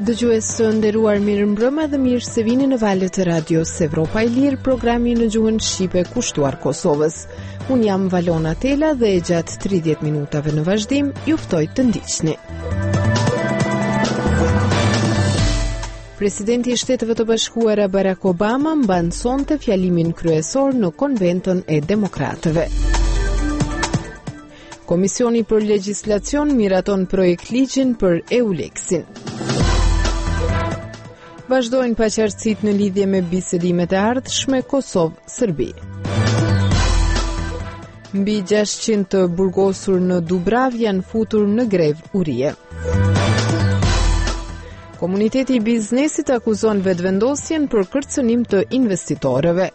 Dëgjues të nderuar, mirëmbrëma dhe mirë se vini në valët e radios Evropa e Lirë, programi në gjuhën shqipe kushtuar Kosovës. Unë jam Valona Tela dhe gjatë 30 minutave në vazhdim ju ftoj të ndiqni. Presidenti i Shteteve të Bashkuara Barack Obama mban sonte fjalimin kryesor në konventon e demokratëve. Komisioni për legjislacion miraton projekt ligjin për EULEX-in. Vazhdojnë paqartësitë në lidhje me bisedimet e ardhshme Kosovë-Serbi. Mbi 600 të burgosur në Dubrav janë futur në grevë urie. Komuniteti i biznesit akuzon vetëvendosjen për kërcënim të investitorëve.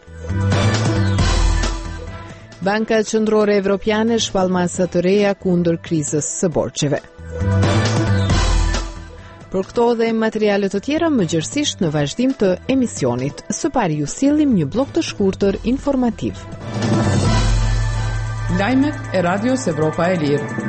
Banka Qendrore Evropiane shpall masa të reja kundër krizës së borxheve. Për këto dhe materiale të tjera më gjërësisht në vazhdim të emisionit. Së pari ju sillim një blok të shkurtër informativ. Lajmet e Radios Evropa e Lirë.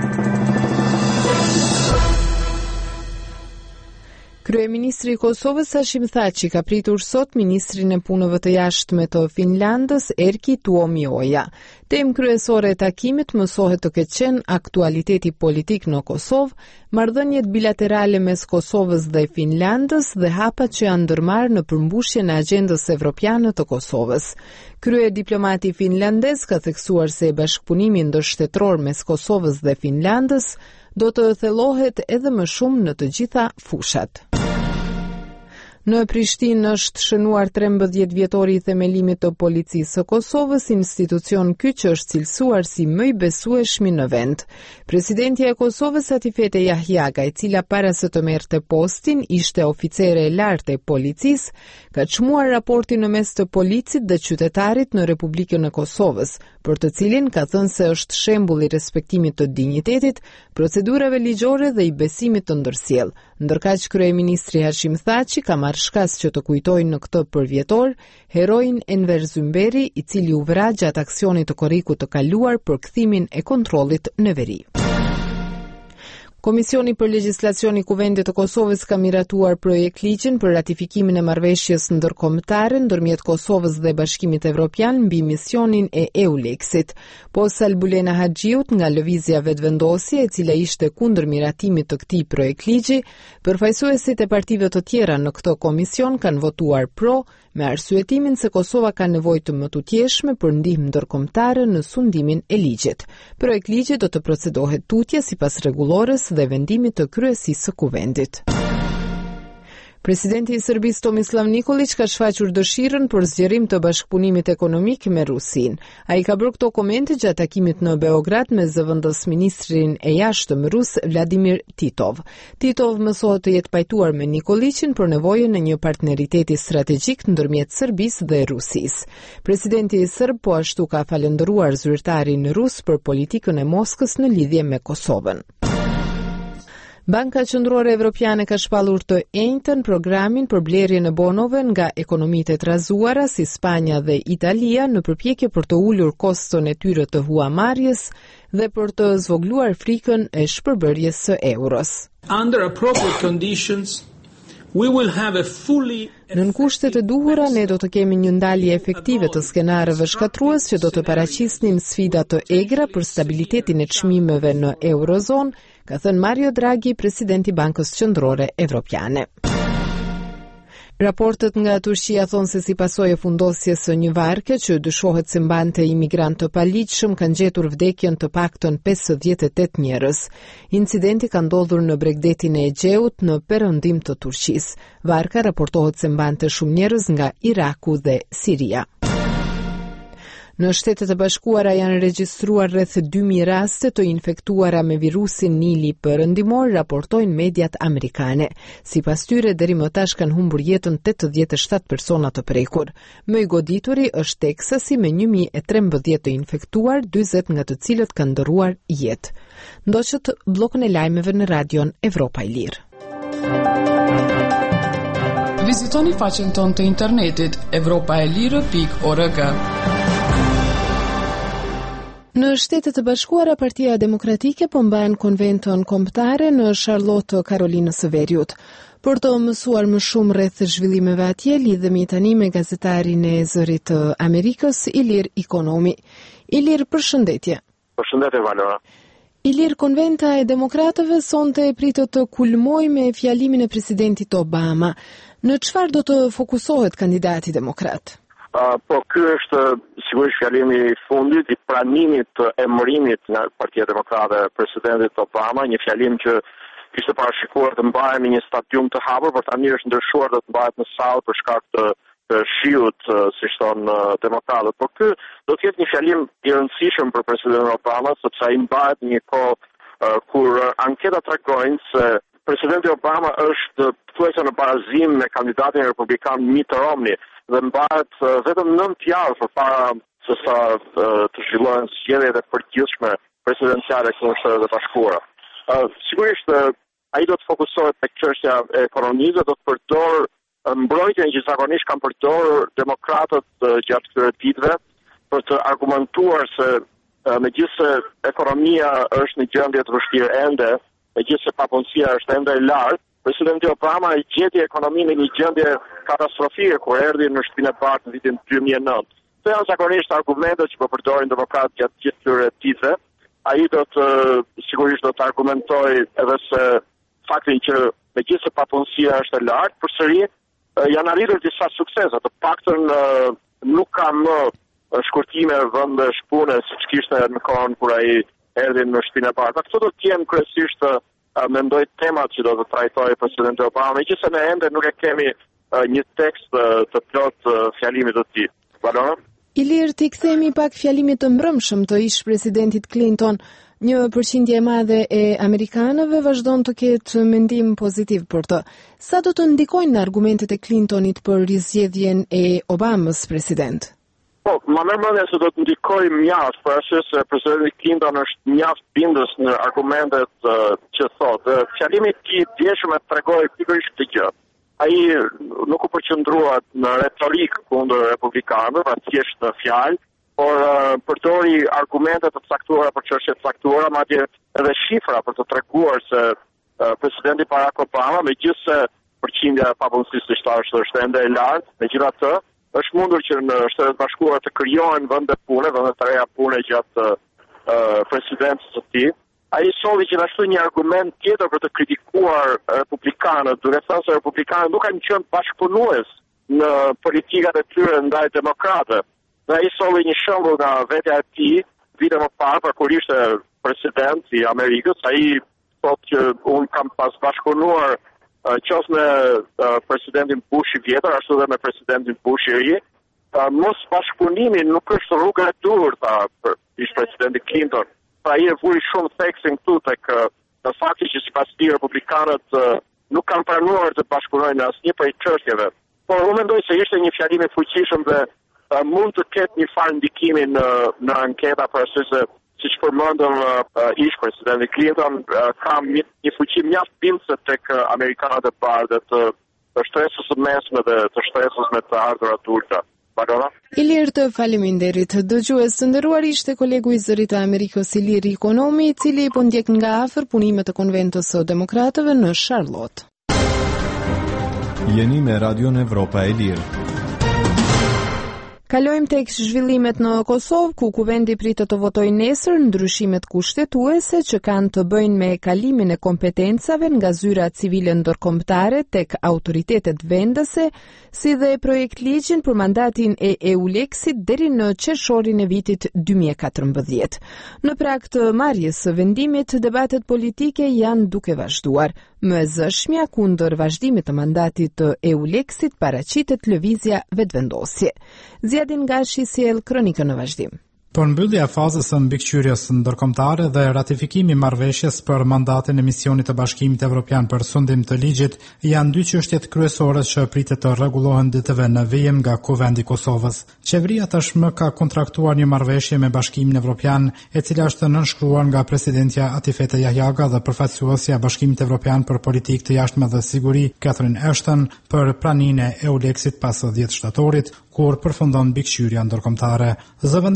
Kryeministri i Kosovës Hashim Thaçi ka pritur sot ministrin e punëve të jashtme të Finlandës Erkki Tuomioja. Temë kryesore e takimit mësohet të ketë qenë aktualiteti politik në Kosovë, marrëdhëniet bilaterale mes Kosovës dhe Finlandës dhe hapat që janë ndërmarrë në përmbushjen e agjendës evropiane të Kosovës. Krye diplomati finlandez ka theksuar se bashkëpunimi ndërshtetror mes Kosovës dhe Finlandës do të thellohet edhe më shumë në të gjitha fushat. Në Prishtinë është shënuar 13 vjetori i themelimit të policisë së Kosovës, institucion ky që është cilësuar si më i besueshmi në vend. Presidentja e Kosovës Atifete Jahjaga, e cila para se të merrte postin ishte oficere e lartë e policisë, ka çmuar raportin në mes të policit dhe qytetarit në Republikën e Kosovës, për të cilin ka thënë se është shembull i respektimit të dinjitetit, procedurave ligjore dhe i besimit të ndërsjellë. Ndërkaq kryeministri Hashim Thaçi ka marrë shkas që të kujtojnë në këtë përvjetor heroin Enver Zymberi, i cili u vra gjatë aksionit të korrikut të kaluar për kthimin e kontrollit në veri. Komisioni për legjislacion i Kuvendit të Kosovës ka miratuar projekt ligjin për ratifikimin e marrëveshjes ndërkombëtare ndërmjet Kosovës dhe Bashkimit Evropian mbi misionin e EULEX-it. Posa Albulena Haxhiut nga lëvizja vetëvendosje, e cila ishte kundër miratimit të këtij projekt ligji, përfaqësuesit e partive të tjera në këtë komision kanë votuar pro, me arsyetimin se Kosova ka nevojë të më tutjeshme për ndihmë ndërkombëtare në sundimin e ligjit. Projekt ligji do të procedohet tutje sipas rregullores dhe vendimit të kryesisë së Kuvendit. Presidenti i Serbisë Tomislav Nikolić ka shfaqur dëshirën për zgjerim të bashkëpunimit ekonomik me Rusinë. Ai ka bërë këto komente gjatë takimit në Beograd me zëvendës ministrin e jashtëm rus Vladimir Titov. Titov mësohet të jetë pajtuar me Nikolićin për nevojën e një partneriteti strategjik ndërmjet Serbisë dhe Rusisë. Presidenti i Serb po ashtu ka falendëruar zyrtarin rus për politikën e Moskës në lidhje me Kosovën. Banka Qendrore Evropiane ka shpallur të njëjtën programin për blerjen e bonove nga ekonomitë e trazuara si Spanja dhe Italia në përpjekje për të ulur koston e tyre të huamarrjes dhe për të zvogluar frikën e shpërbërjes së euros. Under appropriate conditions, we will have a fully Nën kushtet e duhura, ne do të kemi një ndalje efektive të skenareve shkatrues që do të paraqisnin sfida të egra për stabilitetin e çmimeve në Eurozon, ka thënë Mario Draghi, presidenti Bankës Qendrore Evropiane. Raportet nga Turqia thonë se si pasojë e fundosjes së një varke që dyshohet se mbante imigrant të paligjshëm kanë gjetur vdekjen të paktën 58 njerëz. Incidenti ka ndodhur në bregdetin e Egeut në perëndim të Turqisë. Varka raportohet se mbante shumë njerëz nga Iraku dhe Siria. Në Shtetet e Bashkuara janë regjistruar rreth 2000 raste të infektuara me virusin Nili perëndimor, raportojnë mediat amerikane. Sipas tyre, deri më tash kanë humbur jetën 87 persona të prekur. Më i godituri është Teksasi me 1013 të infektuar, 40 nga të cilët kanë ndërruar jetë. Ndoqët bllokun e lajmeve në Radion Evropa e Lirë. Vizitoni faqen tonë të internetit evropaelire.org. Në Shtetet e Bashkuara, Partia Demokratike po mban konventon kombëtare në Charlotte, Karolinës së Veriut. Për të mësuar më shumë rreth zhvillimeve atje, lidhemi tani me gazetarin e Zërit të Amerikës, Ilir Ikonomi. Ilir, përshëndetje. Përshëndetje, Valora. Ilir, konventa e demokratëve sonte pritet të kulmojë me fjalimin e presidentit Obama. Në çfarë do të fokusohet kandidati demokrat? Po ky është sigurisht fjalimi i fundit i pranimit të emërimit nga Partia Demokrate e presidentit Obama, një fjalim që kishte parashikuar të mbahet në një stadium të hapur, por tani është ndryshuar dhe të mbahet në sallë për shkak të shiut, si thon demokratët. Por ky do të jetë një fjalim i rëndësishëm për presidentin Obama, sepse ai mbahet në një kohë kur anketat tregojnë se presidenti Obama është thuajse në barazim me kandidatin republikan Mitt Romney dhe mbahet vetëm 9 javë përpara se sa të zhvillohen zgjedhjet e përgjithshme presidenciale këtu në Shtetet e Bashkuara. Sigurisht ai do të fokusohet tek çështja e ekonomisë, do të përdor mbrojtjen që zakonisht kanë përdorur demokratët gjatë këtyre ditëve për të argumentuar se megjithëse ekonomia është në gjendje të vështirë ende, megjithëse papunësia është ende e lartë, presidenti Obama i gjeti ekonominë në një gjendje katastrofike kur erdhi në Shtëpinë e Bardhë në vitin 2009. Këto janë zakonisht argumentet që po përdorin demokratët gjatë gjithë këtyre ditëve. Ai sigurisht do të argumentojë edhe se faktin që megjithëse papunësia është e lartë, përsëri janë arritur disa suksese, të paktën nuk ka më shkurtime vendesh pune siç kishte në kohën kur ai erdhi në Shtëpinë e Bardhë. Këto do të jenë kryesisht mendoj temat që do të trajtojë presidenti Obama, megjithëse ne ende nuk e kemi një tekst të plot fjalimit të tij. Valora? Ilir, t'i kthehemi pak fjalimit të mbrëmshëm të ish presidentit Clinton. Një përqindje e madhe e amerikanëve vazhdon të ketë mendim pozitiv për të. Sa do të ndikojnë argumentet e Clintonit për rizgjedhjen e Obamës president? Po, ma merr mendja se do të ndikojë mjaft, për arsye se presidenti Clinton është mjaft bindës në argumentet që thotë. Fjalimi i tij djeshëm e tregoi pikërisht këtë gjë. Ai nuk u përqendrua në retorik kundër republikanëve, pa thjesht në fjalë, por përdori argumente të caktuara për çështje të caktuara, madje edhe shifra për të treguar se presidenti Barack Obama, megjithëse përqindja e papunësisë është ende e lartë, megjithatë është mundur që në Shtetet e Bashkuara të krijohen vende pune, vende të reja pune gjatë presidencës së tij. Ai solli gjithashtu një argument tjetër për të kritikuar republikanët, duke thënë se republikanët nuk kanë qenë bashkëpunues në politikat e tyre ndaj demokratëve. Dhe ai solli një shembull nga vetja e tij, vite më parë, kur ishte president i Amerikës, ai thotë që unë kam pas bashkëpunuar qoftë me presidentin Bush i vjetër, ashtu dhe me presidentin Bush i ri. Mos bashkëpunimi nuk është rruga e dur, për ish presidenti Clinton. Pra ai e vuri shumë theksin këtu tek në fakti që sipas tij republikanët nuk kanë pranuar të bashkëpunojnë në asnjë prej çështjeve. Por unë mendoj se ishte një fjalim i fuqishëm dhe mund të ketë një farë ndikimi në anketa, për arsye se siç përmendëm ish presidenti Clinton ka një fuqi mjaft bindëse tek amerikanët e bardhë të shtresës së mesme dhe të shtresës me të ardhurat ulta. Ilir, të faleminderit. Dëgjues të nderuar, ishte kolegu i Zërit të Amerikës Ilir Ikonomi, i cili po ndjek nga afër punimet e konventës së demokratëve në Charlotte. Jeni me Radion Evropa e Lirë. Kalojmë tek zhvillimet në Kosovë, ku kuvendi pritet të votojë nesër ndryshimet kushtetuese që kanë të bëjnë me kalimin e kompetencave nga zyra civile ndërkombëtare tek autoritetet vendese, si dhe projekt ligjin për mandatin e EULEX-it deri në qershorin e vitit 2014. Në prag të marrjes së vendimit, debatet politike janë duke vazhduar. Më zëshmja kundër vazhdimit të mandatit të EULEX-it paraqitet lëvizja vetvendosje. Zjadin Gashi sjell kronikën në vazhdim. Përmbyllja e fazës së mbikëqyrjes ndërkombëtare dhe ratifikimi i marrëveshjes për mandatin e misionit të Bashkimit Evropian për sundim të ligjit janë dy çështjet kryesore që pritet të rregullohen ditëve në vijim nga Kuvendi i Kosovës. Qeveria tashmë ka kontraktuar një marrëveshje me Bashkimin Evropian, e cila është nënshkruar nga presidentja Atifete Jahjaga dhe përfaqësuesja e Bashkimit Evropian për politikë të jashtme dhe siguri, Catherine Ashton, për praninë e EULEX-it pas 10 shtatorit, kur përfundon mbikëqyrja ndërkombëtare. Zëvendës kryeministri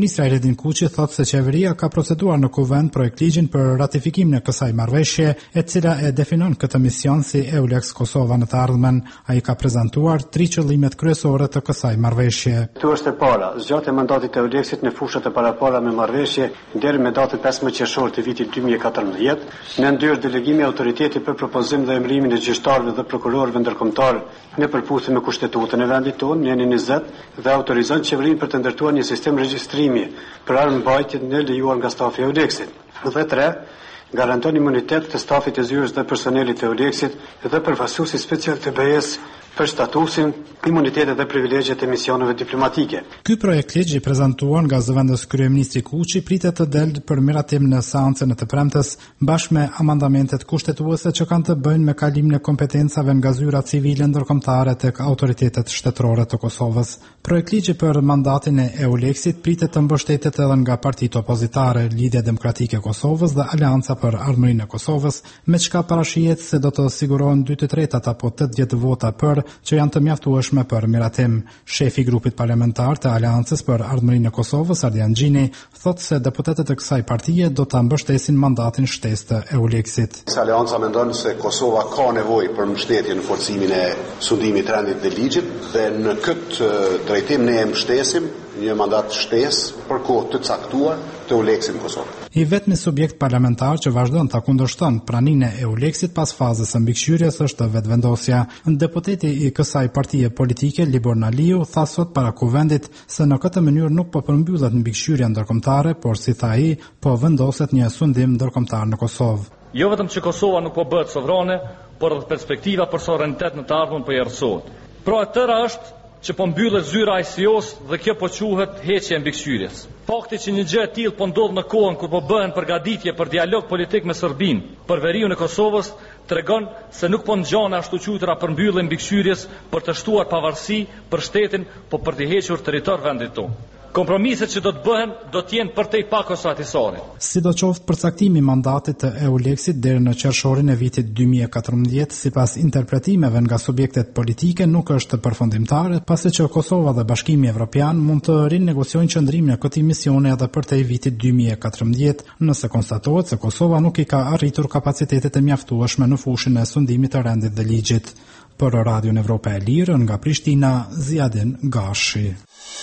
Kryeministra Edin Kuçi thotë se qeveria ka proceduar në kuvend projektligjin për ratifikimin e kësaj marrëveshje, e cila e definon këtë mision si EULEX Kosova në të ardhmen. Ai ka prezantuar 3 qëllimet kryesore të kësaj marrëveshje. Këtu është e para, zgjatja e mandatit të EULEX-it në fushat e parapara me marrëveshje deri me datën 15 qershor të vitit 2014. Në ndyrë delegimi autoritetit për propozim dhe emërimin e gjyqtarëve dhe prokurorëve ndërkombëtar në përputhje me kushtetutën e vendit tonë në 2020 dhe autorizon qeverinë për të ndërtuar një sistem regjistrimi për armëmbajtje në lejuar nga stafi i EULEX-it. Dhe 3, garanton imunitet të stafit të zyrës dhe personelit të EULEX-it dhe përfaqësuesit special të BE-s për statusin, imunitetet dhe privilegjet e misioneve diplomatike. Ky projekt ligj i prezantuar nga zëvendës kryeministri Kuçi pritet të delë për miratim në seancën e të premtes bashkë me amandamentet kushtetuese që kanë të bëjnë me kalimin e kompetencave nga zyra civile ndërkombëtare tek autoritetet shtetërore të Kosovës. Projekt ligji për mandatin e EULEX-it pritet të mbështetet edhe nga partitë opozitare, Lidhja Demokratike e Kosovës dhe Aleanca për Armërinë e Kosovës, me çka parashihet se do të sigurohen 2/3 apo 80 vota për që janë të mjaftueshme për miratim. Shefi i grupit parlamentar të Aleancës për Ardhmërinë e Kosovës, Ardian Gjini, thotë se deputetët e kësaj partie do ta mbështesin mandatin shtesë të EULEX-it. Aleanca mendon se Kosova ka nevojë për mbështetje në forcimin e sundimit të rendit dhe ligjit dhe në këtë drejtim ne e mbështesim një mandat shtesë për kohë të caktuar të EULEX-it në Kosovë. I vetmi subjekt parlamentar që vazhdon ta kundërshton praninë e EULEX-it pas fazës së mbikëqyrjes është vetvendosja. Deputeti i kësaj partie politike, Libor Naliu, tha sot para kuvendit se në këtë mënyrë nuk po përmbyllet mbikëqyrja ndërkombëtare, por si tha ai, po vendoset një sundim ndërkombëtar në Kosovë. Jo vetëm që Kosova nuk po bëhet sovrane, por edhe perspektiva për sovranitet në të ardhmen po errësohet. Pra e tëra është që po mbyllet zyra ICO-s dhe kjo po quhet heqje e mbikëqyrjes. Fakti që një gjë e tillë po ndodh në kohën kur po bëhen përgatitje për dialog politik me Serbinë për veriun e Kosovës tregon se nuk po ngjan ashtu quajtura përmbyllje mbikëqyrjes për të shtuar pavarësi për shtetin, po për të hequr territor vendit tonë. Kompromiset që do të bëhen do të jenë përtej pakosatësore. Sidoqoftë përcaktimi i mandatit të EULEX-it deri në qershorin e vitit 2014, sipas interpretimeve nga subjektet politike, nuk është përfundimtare, pasi që Kosova dhe Bashkimi Evropian mund të rinegociojnë qëndrimin e këtij misioni edhe përtej vitit 2014, nëse konstatohet se Kosova nuk i ka arritur kapacitetet e mjaftueshme në fushën e sundimit të rendit dhe ligjit. Për Radion Evropa e Lirë, nga Prishtina, Ziadin Gashi.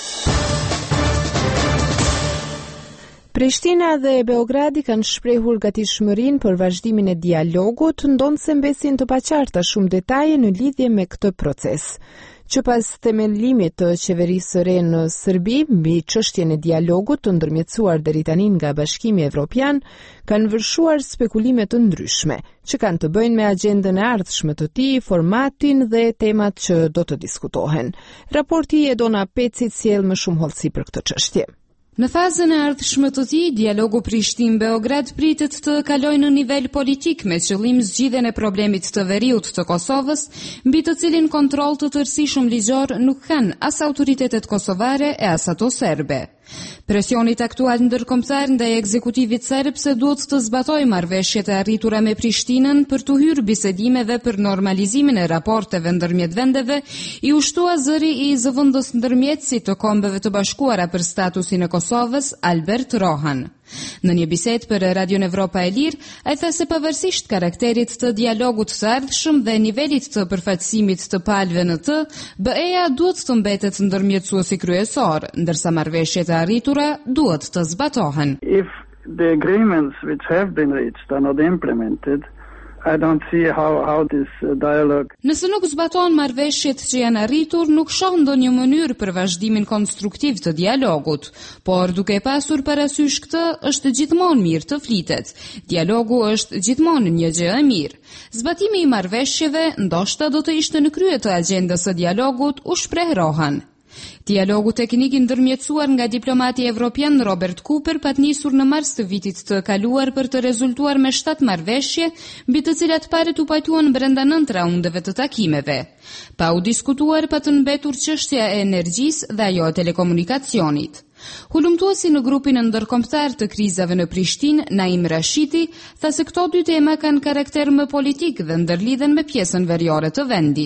Prishtina dhe Beogradi kanë shprehur gatishmërinë për vazhdimin e dialogut, ndonse mbesin të paqarta shumë detaje në lidhje me këtë proces. Që pas themelimit të qeverisë së re në Serbi mbi çështjen e dialogut të ndërmjetësuar deri tani nga Bashkimi Evropian, kanë vërshuar spekulime të ndryshme, që kanë të bëjnë me agjendën e ardhshme të tij, formatin dhe temat që do të diskutohen. Raporti i Edona Pecit sjell më shumë hollësi për këtë çështje. Në fazën e ardhshme të tij, dialogu Prishtinë-Beograd pritet të kalojë në nivel politik me qëllim zgjidhjen e problemit të veriut të Kosovës, mbi të cilin kontroll të tërësishëm ligjor nuk kanë as autoritetet kosovare e as ato serbe. Presionit aktual ndërkombëtar ndaj ekzekutivit serb se duhet të zbatojë marrëveshjet e arritura me Prishtinën për të hyrë bisedimeve për normalizimin e raporteve ndërmjet vendeve, i ushtua zëri i zëvendës ndërmjetësit të Kombeve të Bashkuara për statusin e Kosovës, Albert Rohan. Në një bisedë për Radion Evropa e Lirë, ai tha se pavarësisht karakterit të dialogut të ardhshëm dhe nivelit të përfaqësimit të palëve në të, BE-ja duhet të mbetet ndërmjetësuesi kryesor, ndërsa marrëveshjet e arritura duhet të zbatohen. If the agreements which have been reached are not implemented, I don't see how this dialogue. Nëse nuk zbatohen marrëveshjet që janë arritur, nuk shoh ndonjë mënyrë për vazhdimin konstruktiv të dialogut, por duke pasur parasysh këtë, është gjithmonë mirë të flitet. Dialogu është gjithmonë një gjë e mirë. Zbatimi i marrëveshjeve ndoshta do të ishte në krye të agjendës së dialogut, u shpreh Rohan. Dialogu teknik i ndërmjetësuar nga diplomati evropian Robert Cooper pat nisur në mars të vitit të kaluar për të rezultuar me 7 marrëveshje, mbi të cilat paret u pajtuan brenda 9 raundeve të takimeve. Pa u diskutuar pa të mbetur çështja e energjisë dhe ajo e telekomunikacionit. Hulumtuesi në grupin ndërkombëtar të krizave në Prishtinë, Naim Rashidi, tha se këto dy tema kanë karakter më politik dhe ndërlidhen me pjesën veriore të vendit.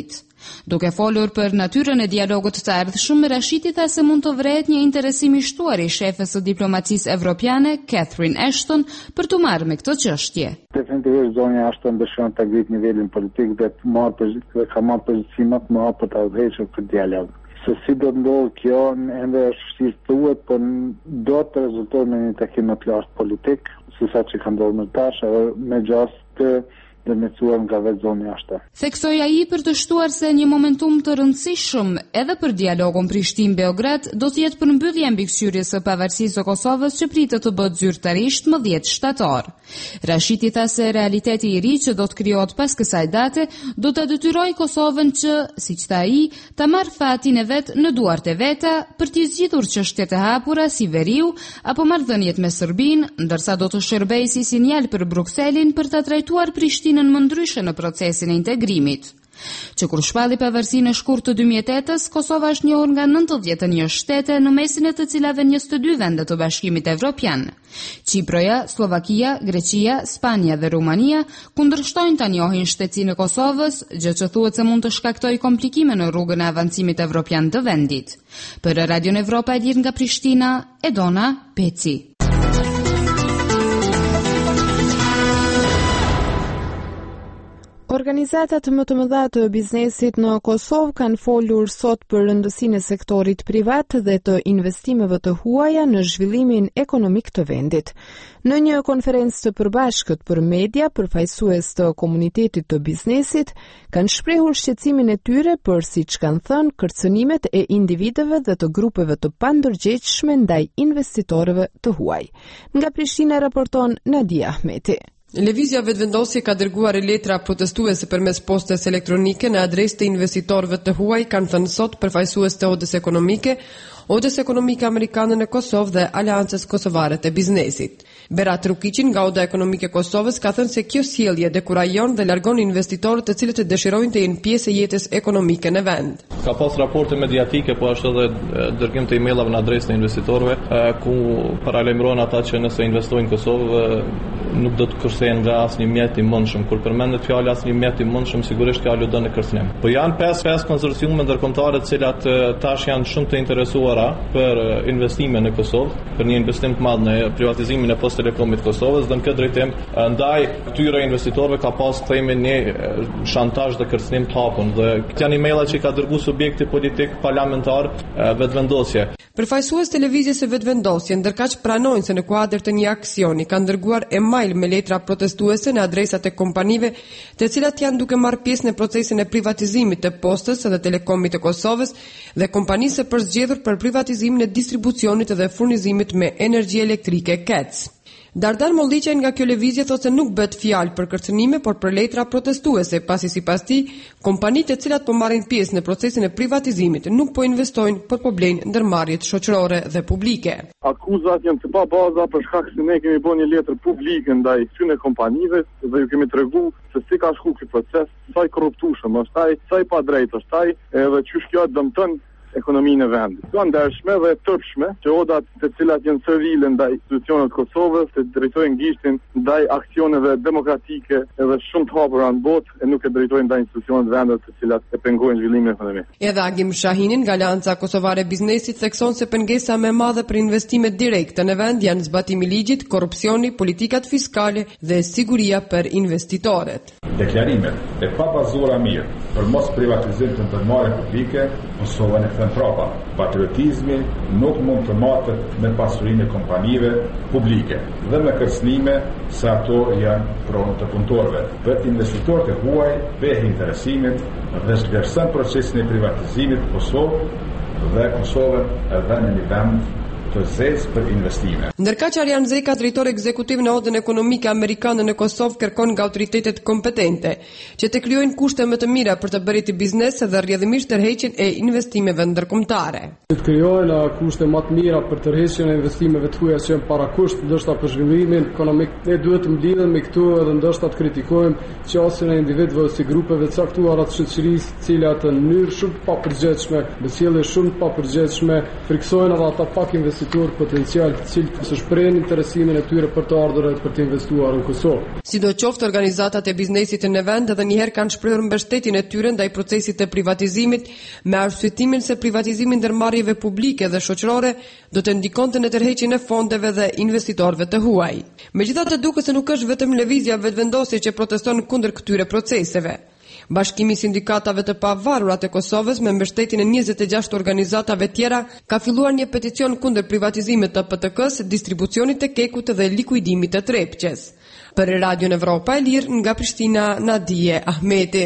Duke folur për natyrën e dialogut të ardhshëm, Rashidi tha se mund të vret një interesim i shtuar i shefes së diplomacisë evropiane, Catherine Ashton, për të marrë me këtë çështje. Definitivisht zonja Ashton dëshiron ta ngritë nivelin politik dhe ka marrë pozicion më të madh për ta udhëhequr këtë dialog. Se si do të ndodhë kjo, ende është vështirë të thuhet, por do të rezultojë me një takim më të lartë politik, si sa që ka ndodhur më tash, me gjas të dëmëcuar nga vetë zoni ashtë. Theksoi ai për të shtuar se një momentum të rëndësishëm edhe për dialogun Prishtinë-Beograd do të jetë përmbyllja e mbikëqyrjes së pavarësisë së Kosovës që pritet të bëhet zyrtarisht më 10 shtator. Rashidi tha se realiteti i ri që do të krijohet pas kësaj date do të detyrojë Kosovën që, siç tha ai, ta marrë fatin e vet në duart e veta për t'i zgjidhur çështjet e hapura si veriu apo marrëdhëniet me Serbinë, ndërsa do të shërbejë si sinjal për Brukselin për ta trajtuar Prishtinën më ndryshe në procesin e integrimit. Që kur shpalli pavarësinë në shkurt të 2008-s, Kosova është njohur nga 91 shtete në mesin e të cilave 22 vende të Bashkimit Evropian. Çiproja, Slovakia, Greqia, Spanja dhe Rumania kundërshtojnë ta njohin shtetësinë e Kosovës, gjë që thuhet se mund të shkaktojë komplikime në rrugën e avancimit evropian të vendit. Për Radion Evropa e Lirë nga Prishtina, Edona Peci. Organizatat më të mëdha të biznesit në Kosovë kanë folur sot për rëndësinë e sektorit privat dhe të investimeve të huaja në zhvillimin ekonomik të vendit. Në një konferencë të përbashkët për media, përfaqësues të komunitetit të biznesit kanë shprehur shqetësimin e tyre për, siç kanë thënë, kërcënimet e individëve dhe të grupeve të pandërgjegjshme ndaj investitorëve të huaj. Nga Prishtina raporton Nadia Ahmeti. Lëvizja vetëvendosje ka dërguar letra protestuese përmes postes elektronike në adresë të investitorëve të huaj, kanë thënë sot përfaqësues të Odës Ekonomike Amerikane në Kosovë dhe Aleancës Kosovare të Biznesit. Berat Rukiqin nga Oda Ekonomike e Kosovës ka thënë se kjo sjellje dekurajon dhe largon investitorët të cilët e dëshirojnë të jenë pjesë e jetës ekonomike në vend. Ka pas raporte mediatike, po ashtu edhe dërgim të emailave në adresë të investitorëve, ku paralajmërohen ata që nëse investojnë në Kosovë nuk do të kërcehen nga asnjë mjet i mundshëm. Kur përmendet fjala asnjë mjet i mundshëm, sigurisht kjo aludon në kërcënim. Po janë 5 konsorciume ndërkombëtare të cilat tash janë shumë të interesuara për investime në Kosovë, për një investim të madh në privatizimin e Post Telekomit të Kosovës, dhe në këtë drejtim ndaj këtyre investitorëve ka pas themi një shantazh dhe kërcënim të hapur dhe këto janë emaila që ka dërguar subjekti politik parlamentar vetvendosje. Përfaqësues televizjes së vetvendosje ndërkaq pranojnë se në kuadër të një aksioni kanë dërguar email me letra protestuese në adresat e kompanive të cilat janë duke marrë pjesë në procesin e privatizimit të Postës dhe Telekomit të Kosovës dhe kompanisë së përzgjedhur për privatizimin e distribucionit dhe furnizimit me energji elektrike KEC. Dardan Molliqaj nga kjo lëvizje thotë se nuk bëhet fjalë për kërcënime, por për letra protestuese, pasi sipas tij, kompanitë të cilat po marrin pjesë në procesin e privatizimit nuk po investojnë, por po blejnë ndërmarrjet shoqërore dhe publike. Akuzat janë të pa baza për shkak se ne kemi bërë një letër publike ndaj këtyre kompanive dhe ju kemi treguar se si ka shkuar ky proces, sa i korruptueshëm është ai, sa i padrejtë është ai, edhe çush kjo dëmton ekonominë e vendit. Kjo ndershme dhe tërpshme që odat të cilat janë servile ndaj institucioneve të Kosovës, të drejtojnë gishtin ndaj aksioneve demokratike edhe shumë të hapura në botë e nuk e drejtojnë ndaj institucioneve të vendit të cilat e pengojnë zhvillimin ekonomik. Edhe Agim Shahinin nga Aleanca Kosovare Biznesit thekson se pengesa më e madhe për investimet direkte në vend janë zbatimi i ligjit, korrupsioni, politikat fiskale dhe siguria për investitorët. Deklarimet e pabazuara mirë për mos privatizim të ndërmarrjeve publike Kosovën e thën prapa. Patriotizmi nuk mund të matet me pasurinë e kompanive publike dhe me kërcënime se ato janë pronë të punëtorëve. Dhe investitorët e huaj vehin interesimin dhe zgjersën procesin e privatizimit Kosovë dhe Kosovën e vënë në vend të zezë për investime. Ndërkaq Arjan Zeka, drejtor ekzekutiv në Odën Ekonomike Amerikane në Kosovë, kërkon nga autoritetet kompetente që të krijojnë kushte më të mira për të bëritë biznes dhe rrjedhimisht tërheqjen e investimeve ndërkombëtare. Të krijojnë kushte më të mira për tërheqjen e investimeve të huaja që janë parakusht ndoshta për zhvillimin ekonomik. Ne duhet të mblidhemi këtu edhe ndoshta të kritikojmë qasjen e individëve si grupeve të caktuara të shoqërisë, të cilat në mënyrë shumë të papërgjithshme, me sjellje shumë të papërgjithshme, friksojnë edhe ata pak investime investitor potencial të cilët shprehin interesimin e tyre për të ardhur dhe për të investuar në Kosovë. Sidoqoftë, organizatat e biznesit në vend edhe njëherë kanë shprehur mbështetjen e tyre ndaj procesit të privatizimit me arsyetimin se privatizimi i ndërmarrjeve publike dhe shoqërore do të ndikonte në tërheqjen e fondeve dhe investitorëve të huaj. Megjithatë, duket se nuk është vetëm lëvizja vetvendosje që proteston kundër këtyre proceseve. Bashkimi i sindikatave të pavarura të Kosovës me mbështetjen e 26 organizatave tjera ka filluar një peticion kundër privatizimit të PTK-s, distribucionit të kekut dhe likuidimit të Trepçes. Për Radio Evropa e Lirë, nga Prishtina, Nadije Ahmeti.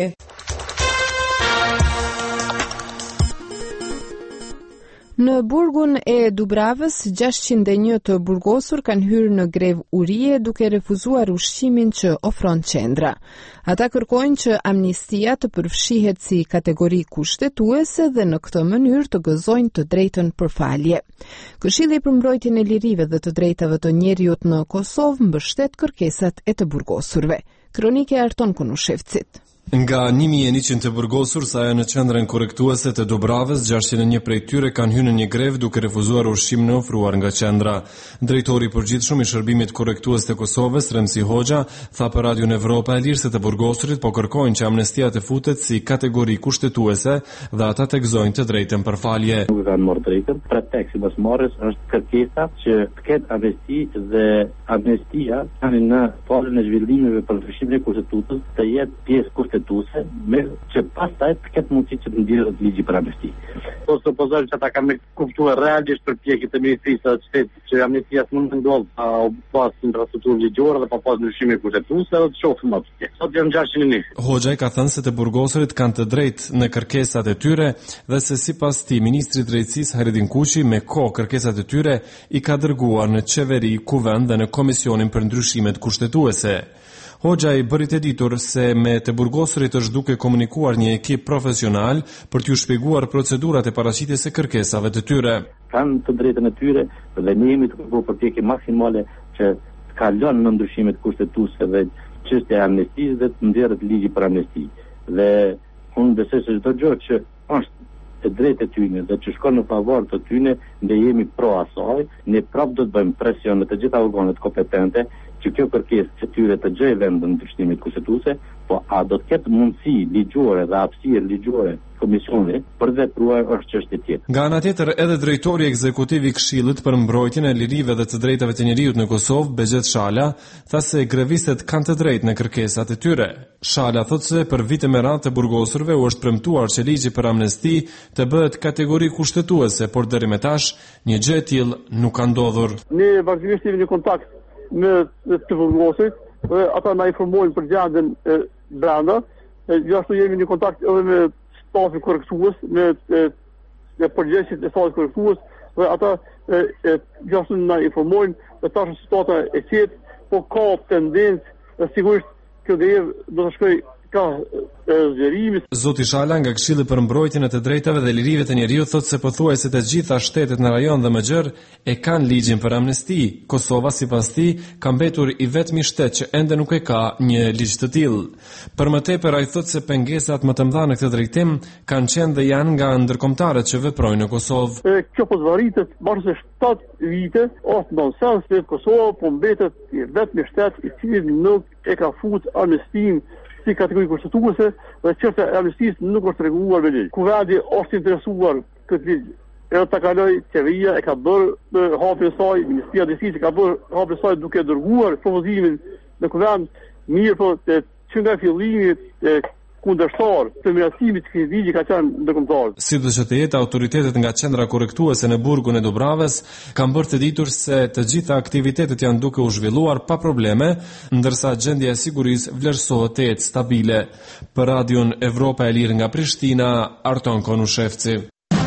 Në burgun e Dubravës, 601 të burgosur kanë hyrë në grevë urie duke refuzuar ushqimin që ofron qendra. Ata kërkojnë që amnistia të përfshihet si kategori kushtetuese dhe në këtë mënyrë të gëzojnë të drejtën për falje. Këshilli për mbrojtjen e lirive dhe të drejtave të njerëzit në Kosovë mbështet kërkesat e të burgosurve. Kronike Arton Kunushevcit. Nga 1100 të burgosur sa janë në qendrën korrektuese të Dubravës, 601 prej tyre kanë hyrë në një grevë duke refuzuar ushqimin e ofruar nga qendra. Drejtori i përgjithshëm i shërbimit korrektues të Kosovës, Remzi Hoxha, tha për Radio Evropa e Lirë se të burgosurit po kërkojnë që amnestia të futet si kategori kushtetuese dhe ata të gëzojnë të drejtën për falje. Nuk kanë marrë drejtën, preteksi mos marrës është kërkesa që të ketë amnesti dhe amnestia tani në fazën e zhvillimeve për ndryshimin e kushtetutës të jetë pjesë me që pastaj të ketë mundësi që të ndjerët ligji për amnesti. Po supozojmë që ata kanë kuptuar realisht përpjekjet e ministrisë së shtetit që amnestia mund të ndodhë pa pas infrastrukturë ligjore dhe pa pas ndryshime kushtetuese, edhe të shohim më të. Sot janë 601. Hoxha ka thënë se të burgosurit kanë të drejtë në kërkesat e tyre dhe se sipas tij ministri i drejtësisë Haridin Kuqi me kohë kërkesat e tyre i ka dërguar në qeveri, kuvend dhe në komisionin për ndryshimet kushtetuese. Hoxha i bëri të ditur se me të burgosurit është duke komunikuar një ekip profesional për t'ju shpjeguar procedurat e paraqitjes së kërkesave të tyre. Kanë të drejtën e tyre dhe ne jemi të kërkuar përpjekje maksimale që të kalon në ndryshimet kushtetuese dhe çështja e amnestisë dhe të ndjerët ligji për amnesti. Dhe unë besoj se çdo gjë që është e drejtë e tyne dhe që shkon në favor të tyne, ne jemi pro asaj, ne prapë do të bëjmë presion në të gjitha organet kompetente që kjo kërkesë e tyre të gjejë vend në ndryshimit kushtetuese, po a do të ketë mundësi ligjore dhe hapësirë ligjore komisioni për të vepruar është çështje tjetër. Nga ana tjetër, edhe drejtori ekzekutiv i Këshillit për mbrojtjen e lirive dhe të drejtave të njerëzit në Kosovë, Bexhet Shala, tha se grevistët kanë të drejtë në kërkesat e tyre. Shala thotë se për vite me radhë të burgosurve u është premtuar që ligji për amnesti të bëhet kategori kushtetuese, por deri më tash një gjë e tillë nuk ka ndodhur. Ne vazhdimisht jemi në kontakt me të burgosurit, ata na informojnë për gjendjen brenda. Gjithashtu jemi në kontakt edhe me stafin korrektues, me përgjegjësit e stafit korrektues, dhe ata gjithashtu na informojnë se tash situata e qetë, po ka tendencë dhe sigurisht kjo grevë do të shkojë ka zgjerimi. Zoti Shala nga Këshilli për mbrojtjen e të drejtave dhe lirive të njerëzit thotë se pothuajse të gjitha shtetet në rajon dhe më gjerë e kanë ligjin për amnesti. Kosova sipas tij ka mbetur i vetmi shtet që ende nuk e ka një ligj të tillë. Për më tepër ai thotë se pengesat më të mëdha në këtë drejtim kanë qenë dhe janë nga ndërkombëtarët që veprojnë në Kosovë. Kjo po zvaritet mbas 7 vite, ose nonsens se Kosova po mbetet i vetmi shtet i cili nuk e ka fut amnestin si kategori kushtetuese dhe çështja e amnestisë nuk është rregulluar me ligj. Kuvendi është interesuar këtë ligj. Edhe ta kaloi qeveria e ka bërë hapjen e saj, Ministria e Drejtësisë ka bërë hapjen e saj duke dërguar propozimin në kuvend, mirë po që nga fillimi kundërshtar të miratimit të këtij ligji ka qenë ndërkombëtar. Sidoqë të jetë autoritetet nga qendra korrektuese në burgun e Dubravës kanë bërë të ditur se të gjitha aktivitetet janë duke u zhvilluar pa probleme, ndërsa gjendja e sigurisë vlerësohet të jetë stabile. Për Radion Evropa e Lirë nga Prishtina, Arton Konushevci.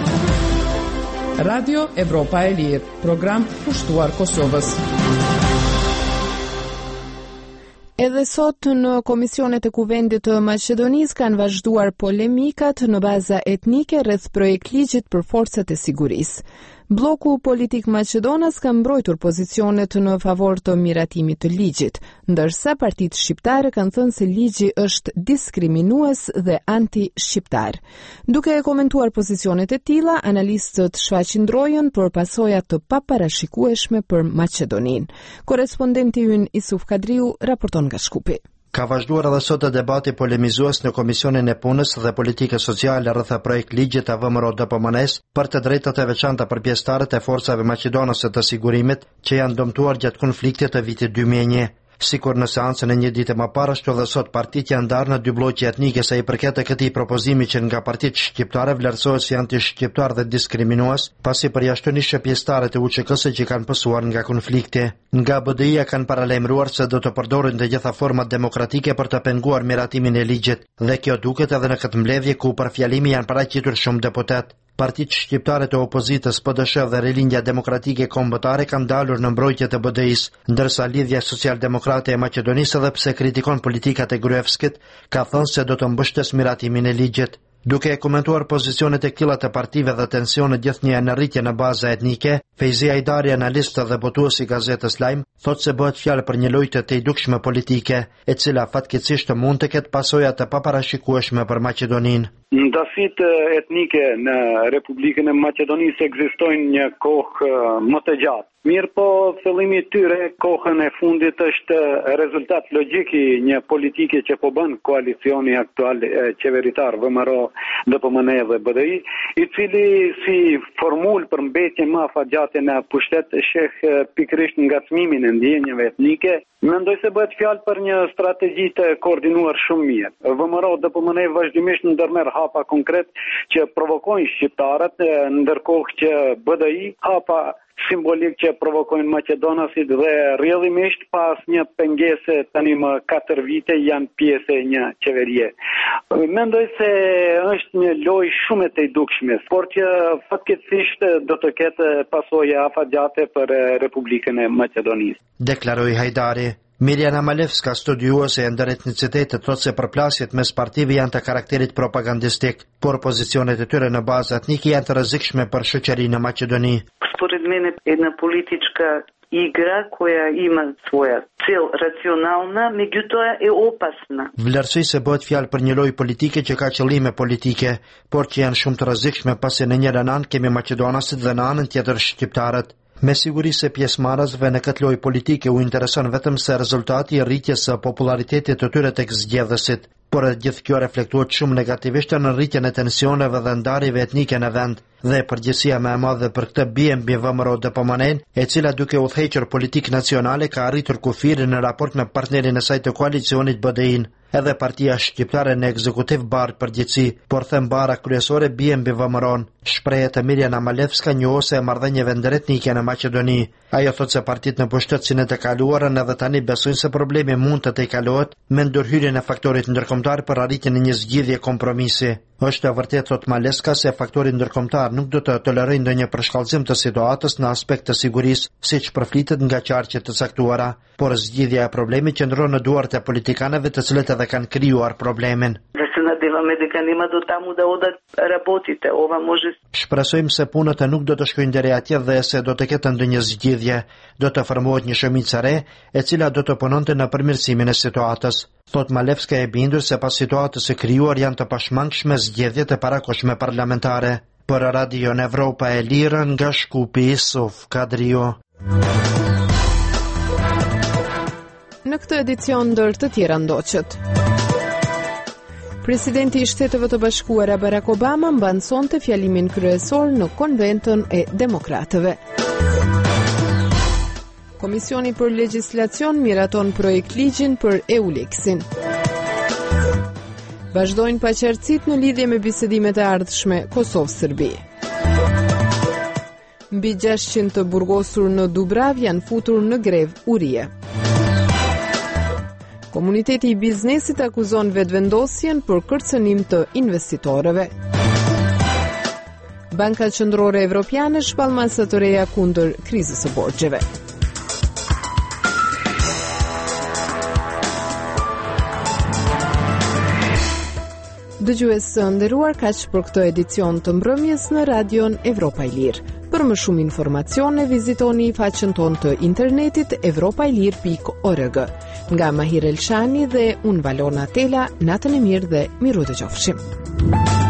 Radio Evropa e Lirë, program pushtuar Kosovës. Edhe sot në komisionet e kuvendit të Maqedonisë kanë vazhduar polemikat në baza etnike rreth projektligjit për forcat e sigurisë. Bloku politik Maqedonas ka mbrojtur pozicionet në favor të miratimit të ligjit, ndërsa partitë shqiptare kanë thënë se ligji është diskriminues dhe anti-shqiptar. Duke komentuar pozicionet e tilla, analistët shfaqin ndrojën për pasojat të paparashikueshme për Maqedoninë. Korrespondenti ynë Isuf Kadriu raporton nga Shkupi. Ka vazhduar edhe sot debati polemizues në Komisionin e Punës dhe Politikës Sociale rreth projekt ligjit të VMRO-DPMN-s për të drejtat e veçanta për pjesëtarët e forcave maqedonase të sigurimit që janë dëmtuar gjatë konfliktit të vitit 2001. Sikur në seancën e një dite më parë, ashtu edhe sot partitë janë ndarë në dy bloqe etnike sa i përket e këtij propozimi që nga partitë shqiptare vlerësohet si anti-shqiptar dhe diskriminues, pasi përjashtonisht pjesëtarët e UÇK-së që kanë pësuar nga konflikti. Nga BDI-ja kanë paralajmëruar se do të përdorin të gjitha format demokratike për të penguar miratimin e ligjit, dhe kjo duket edhe në këtë mbledhje ku për fjalimi janë paraqitur shumë deputet. Partitë shqiptare të opozitës PDSH dhe Rilindja Demokratike Kombëtare kanë dalur në mbrojtje të BDI-s, ndërsa Lidhja Social-Demokrate e Maqedonisë, edhe pse kritikon politikat e Gruevskit, ka thënë se do të mbështes miratimin e ligjit. Duke e komentuar pozicionet e këtyre të partive dhe tensionet gjithnjë në rritje në baza etnike, Fejzi Ajdari, analist dhe botues i gazetës Lajm, thotë se bëhet fjalë për një lojë të dukshme politike, e cila fatkeqësisht mund të ketë pasoja të paparashikueshme për Maqedoninë. Ndasit etnike në Republikën e Maqedonisë ekzistojnë një kohë më të gjatë. Mirë po, fillimi i tyre kohën e fundit është rezultat logjik i një politike që po bën koalicioni aktual qeveritar VMRO-DPMN dhe BDI, i cili si formulë për mbetje më afatgjate në pushtet sheh pikërisht ngacmimin e ndjenjave etnike. Mendoj se bëhet fjalë për një strategji të koordinuar shumë mirë. VMRO-DPMN vazhdimisht ndërmerr hapa konkret që provokojnë shqiptarët, ndërkohë që BDI hapa simbolik që provokojnë maqedonasit dhe rrjedhimisht pas një pengese tani më 4 vite janë pjesë e një qeverie. Mendoj se është një lojë shumë e dukshme, por që fatkeqësisht do të ketë pasoja afatgjate për Republikën e Maqedonisë. Deklaroi Hajdari. Mirjana Malevska, studiuese e ndër etnicitetet, thotë se përplasjet mes partive janë të karakterit propagandistik, por pozicionet e tyre në bazë etnike janë të rrezikshme për shoqërinë në Maqedoni. Според мен една политичка игра koja има своя цел рационална, меѓутоа е опасна. Vlerësoj se bëhet fjalë për një lojë politike që ka qëllime politike, por që janë shumë të rrezikshme pasi në njërin anë kemi maqedonasit dhe në anën tjetër shqiptarët. Me siguri se pjesëmarrësve në këtë lojë politike u intereson vetëm se rezultati i rritjes së popularitetit të tyre tek zgjedhësit, por gjithë kjo reflektohet shumë negativisht në rritjen e tensioneve dhe ndarjeve etnike në vend, dhe përgjegjësia më e madhe për këtë bie mbi VMRO-DPMN, e cila duke udhëhequr politikë nacionale ka arritur kufirin në raport me partnerin e saj të koalicionit BDI-n. Edhe partia shqiptare në ekzekutiv Bardh përgjithësi, por them bara kryesore bie mbi VMRO-n. Shprehet e Mirjana Malevska njohëse e marrëdhënieve ndëretnike në Maqedoni. Ajo thotë se partitë në pushtetësinë e të kaluarën edhe tani besojnë se problemi mund të tejkalohet me ndërhyrjen e faktorit ndërkombëtar për arritjen e një zgjidhje kompromisi. Është e vërtetë, thot Maleska, se faktori ndërkombëtar nuk do të tolerojë ndonjë përshkallëzim të situatës në aspekt të sigurisë, siç përflitet nga qarqe të caktuara, por zgjidhja e problemit qëndron në duart e politikanëve të cilët edhe kanë krijuar problemin. Shpresojmë se punët nuk do të shkojnë deri atje dhe se do të ketë ndonjë zgjidhje, do të formohet një shoqëri e re, e cila do të punonte në përmirësimin e situatës. Thot Malevska e bindur se pas situatës së krijuar janë të pashmangshme zgjedhjet e parakoshme parlamentare. Për Radio Evropa e Lirë nga Shkupi, Isuf Kadriu. Në këtë edicion ndër të tjera ndoqët. Presidenti i Shteteve të Bashkuara Barack Obama mban sonte fjalimin kryesor në konventën e demokratëve. Komisioni për legjislacion miraton projekt ligjin për EULEX-in. Vazhdojnë paqartësitë në lidhje me bisedimet e ardhshme Kosovë-Serbi. Mbi 600 të burgosur në Dubrav janë futur në grevë urie. Komuniteti i biznesit akuzon vetëvendosjen për kërcënim të investitorëve. Banka Qendrore Evropiane shpall masa të reja kundër krizës së borxheve. Dëgjues të nderuar, kaq për këtë edicion të mbrëmjes në Radion Evropa e Lirë. Për më shumë informacione, vizitoni faqen tonë të internetit evropailir.org. Nga Mahir Elshani dhe unë Valona Tela, natën e mirë dhe miru të qofshim.